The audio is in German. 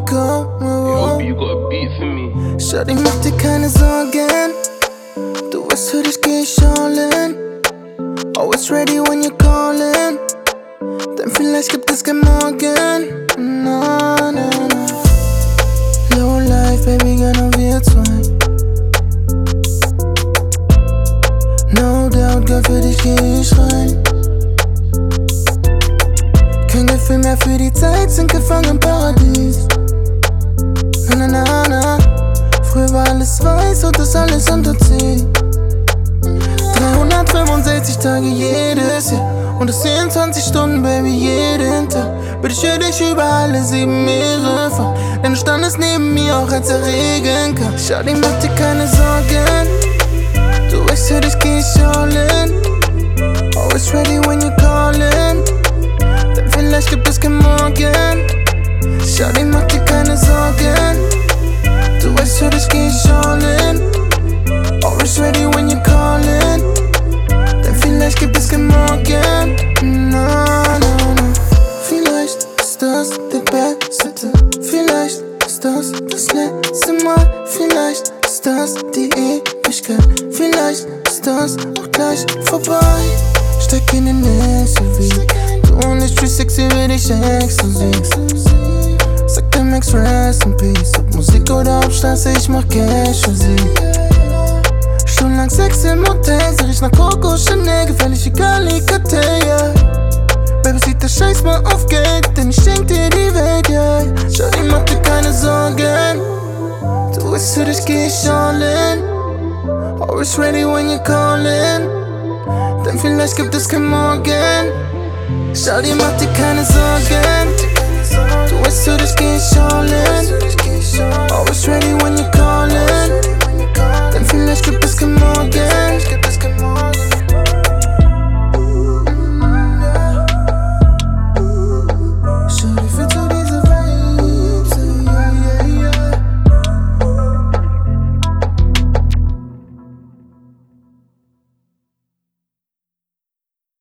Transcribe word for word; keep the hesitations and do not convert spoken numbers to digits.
go. Yo, you got a beat for me. Shawty, mach dir keine Sorgen. Du weißt, für dich geh ich all in. Always ready when you're calling. Denn vielleicht gibt es kein Morgen. No, no, no. Low life, baby, gern nur wir zwei. No doubt, Girl, für dich geh ich rein. Kein Gefühl mehr für die Zeit, sind gefangen im Paradies. Na, na, na, na. Früher war alles weiß und das alles unterzieht. dreihundertfünfundsechzig Tage jedes Jahr und das vierundzwanzig Stunden, Baby, jeden Tag. Bitte ich würde dich über alle sieben Meere fahren, denn du standest neben mir, auch als der Regen kam. Shawty, mach dir keine Sorgen. Du weißt, für dich geh ich all in. Always ready when you're calling. Denn vielleicht gibt es kein Morgen. Shawty, mach dir keine Sorgen. Du weißt, für dich geh ich all in. Always ready when you're calling. Denn vielleicht gibt es kein Morgen. No, no, no. Vielleicht ist das der beste Tag. Vielleicht ist das das letzte Mal. Vielleicht ist das die Ewigkeit. Vielleicht ist das auch gleich vorbei. Steig in den S U V. Du und ich, wie sexy will ich exklusiv. Sag der Max, rest in peace. Ob Musik oder ob Straße, ich mach Cash für sie. Stundenlang Sex im Hotel, seh ich nach Coco Chanel, gefährlich wie Kalikate, yeah. Baby, sieht der Scheiß mal auf Geld, denn ich schenk dir die Welt, yeah. Shawty, mach dir keine Sorgen. Du weißt, für dich geh ich all in. Always ready when you're calling. Denn vielleicht gibt es kein Morgen. Shawty, mach dir keine Sorgen.